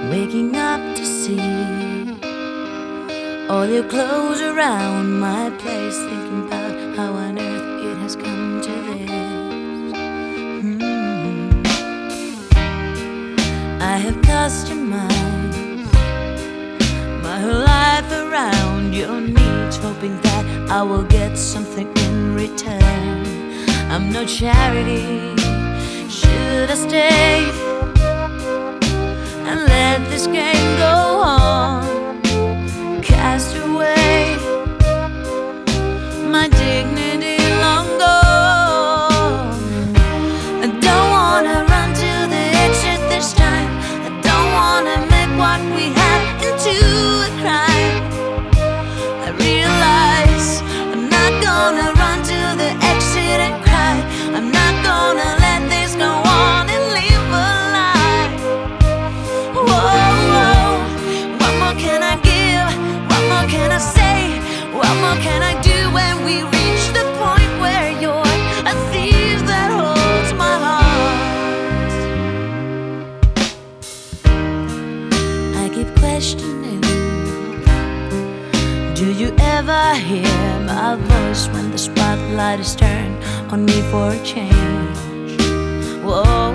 Waking up to see all your clothes around my place, thinking about how on earth it has come to this. I have customized my whole life around your needs, hoping that I will get something in return. I'm no charity. Should I stay and let this game go on? Cast away my dignity long gone. I don't wanna run to the exit this time. I don't wanna make what we had into a crime. I realize I'm not gonna run to the exit and cry. I'm not gonna let this go on and live a lie. Whoa, what more can I give? What more can I say? What more can I do when we reach the point where you're a thief that holds my heart? I keep questioning, do you ever hear my voice when the spotlight is turned on me for a change? Whoa,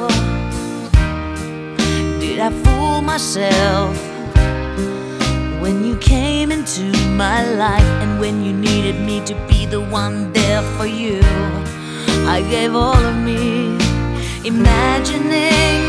did I fool myself when you came into my life, and when you needed me to be the one there for you? I gave all of me, imagining